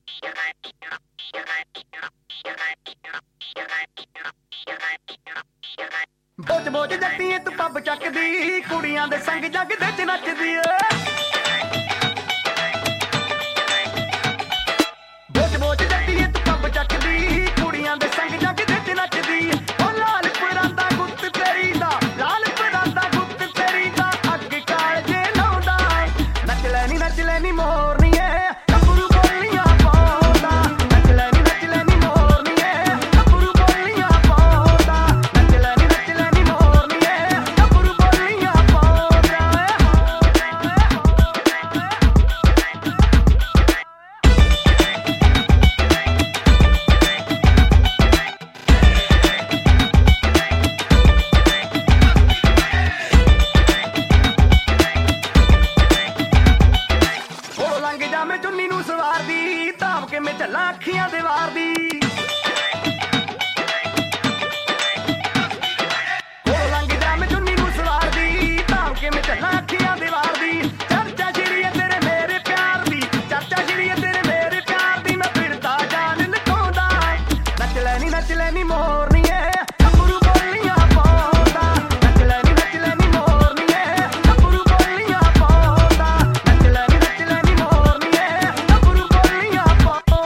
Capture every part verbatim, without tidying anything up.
ਬੋਝ ਬੋਝ ਜੱਟੀਏ ਤੂੰ ਪੱਬ ਚੱਕਦੀ, ਕੁੜੀਆਂ ਦੇ ਸੰਗ ਜੱਗ ਦੇ ਚ ਨੱਚਦੀ ਏ। ਬੋਝ ਬੋਝ ਜੱਟੀਏ ਤੂੰ ਪੱਬ ਚੱਕਦੀ, ਕੁੜੀਆਂ ਦੇ ਸੰਗ ਜੱਗ ਦੇ ਚ ਨੱਚਦੀ। ਉਹ ਲਾਲ ਪਰਾਂਦਾ ਗੁੱਤ ਤੇਰੀ ਦਾ, ਲਾਲ ਪਰਾਂਦਾ ਗੁੱਤ ਤੇਰੀ ਦਾ, ਅੱਗ ਕਾਲਜੇ ਲਾਉਂਦਾ। ਨੱਚ ਲੈ ਨੀ ਨੱਚ ਲੈ ਨੀ ਮੋਰਨੀਏ, ਗੱਭਰੂ ਬੋਲੀਆਂ ਪਾਉਂਦਾ। ਨੱਚ ਲੈ ਨੀ ਨੱਚ ਲੈ ਨੀ ਮੋਰਨੀਏ, ਗੱਭਰੂ ਬੋਲੀਆਂ ਪਾਉਂਦਾ। ਨੱਚ ਲੈ ਨੀ ਨੱਚ ਲੈ ਨੀ ਮੋਰਨੀਏ, ਗੱਭਰੂ ਬੋਲੀਆਂ ਪਾਉਂਦਾ। ਉਹ ਲੰਘ ਜਾਵੇਂ ਚੁੰਨੀ ਨੂੰ ਸਵਾਰਦੀ, ਧਾਮ ਕੇ ਮੈਂ ਝੱਲਾਂ ਅੱਖੀਆਂ ਦੇ ਵਾਰਦੀ। ਉਹ ਲੰਘ ਜਾਵੇਂ ਚੁੰਨੀ ਨੂੰ ਸਵਾਰਦੀ, ਧਾਮ ਕੇ ਮੈਂ ਝੱਲਾਂ ਅੱਖੀਆਂ ਦੇ ਵਾਰਦੀ। ਚਰਚਾ ਛਿੜੀਏ ਤੇਰੇ ਮੇਰੇ ਪਿਆਰ ਦੀ, ਚਰਚਾ ਛਿੜੀਏ ਤੇਰੇ ਮੇਰੇ ਪਿਆਰ ਦੀ, ਮੈਂ ਫਿਰਦਾ ਜਾਨ ਲੁਕਾਉਂਦਾ। ਨੱਚ ਲੈ ਨੀ ਨੱਚ ਲੈ ਨੀ ਮੋਰਨੀਏ, ਗੱਭਰੂ ਬੋਲੀਆਂ ਪਾਉਂਦਾ। ਨੱਚ ਲੈ ਨੀ ਨੱਚ ਲੈ ਨੀ ਮੋਰਨੀਏ, ਗੱਭਰੂ ਬੋਲੀਆਂ ਪਾਉਂਦਾ। ਨੱਚ ਲੈ ਨੀ ਨੱਚ ਲੈ ਨੀ ਮੋਰਨੀਏ, ਗੱਭਰੂ ਬੋਲੀਆਂ ਪਾਉਂਦਾ।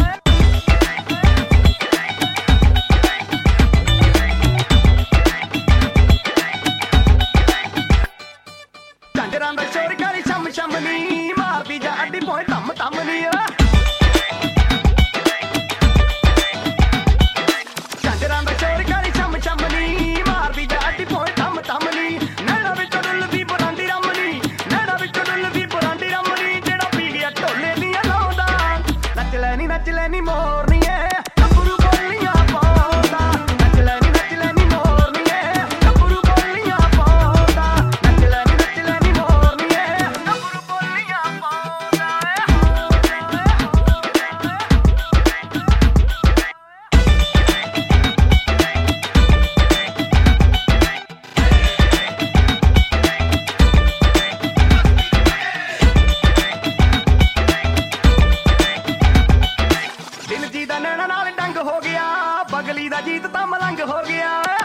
ਝਾਂਜਰਾਂ ਦਾ ਸ਼ੋਰ ਕਰੀ ਸ਼ਮ ਸ਼ਮ ਨੀ, ਮਾਰਦੀ ਜਾ ਅੱਡੀ ਪੋਏ ਧੰਮ ਧੰਮ ਨੀ। ਝਾਂਜਰਾਂ ਦਾ ਸ਼ੋਰ ਕਰੀ ਸ਼ਮ ਸ਼ਮ ਨੀ, ਮਾਰਦੀ ਜਾ ਅੱਡੀ ਪੋਏ ਧੰਮ ਧੰਮ ਨੀ। ਨੈਣਾ ਵਿੱਚੋਂ ਡੁੱਲਦੀ ਬਰਾਂਡੀ ਰਮਣੀ, ਨੈਣਾ ਵਿੱਚੋਂ ਡੁੱਲਦੀ ਬਰਾਂਡੀ ਰਮਣੀ, ਜਿਹੜਾ ਪੀ ਗਿਆ ਢੋਲੇ ਦੀਆਂ ਲਾਉਂਦਾ। ਨੱਚ ਲੈ ਨੀ ਨੱਚ ਲੈ ਨੀ ਮੋਰਨੀਏ, ਗੱਭਰੂ ਬੋਲੀਆਂ ਪਾਉਂਦਾ। ਨੱਚ ਲੈ ਨੀ ਨੱਚ ਲੈ ਨੀ ਮੋਰਨੀਏ, ਗੱਭਰੂ ਬੋਲੀਆਂ ਪਾਉਂਦਾ। ਨੱਚ ਲੈ ਨੀ ਨੱਚ ਲੈ ਨੀ ਮੋਰਨੀਏ, ਗੱਭਰੂ ਬੋਲੀਆਂ ਪਾਉਂਦਾ। ਦਿਲ ਜੀ ਦਾ ਨੈਣਾ ਨਾਲ ਡੰਗ ਹੋ ਗਿਆ, ਬਗਲੀ ਦਾ ਜੀਤ ਤਾਂ ਮਲੰਗ ਹੋ ਗਿਆ।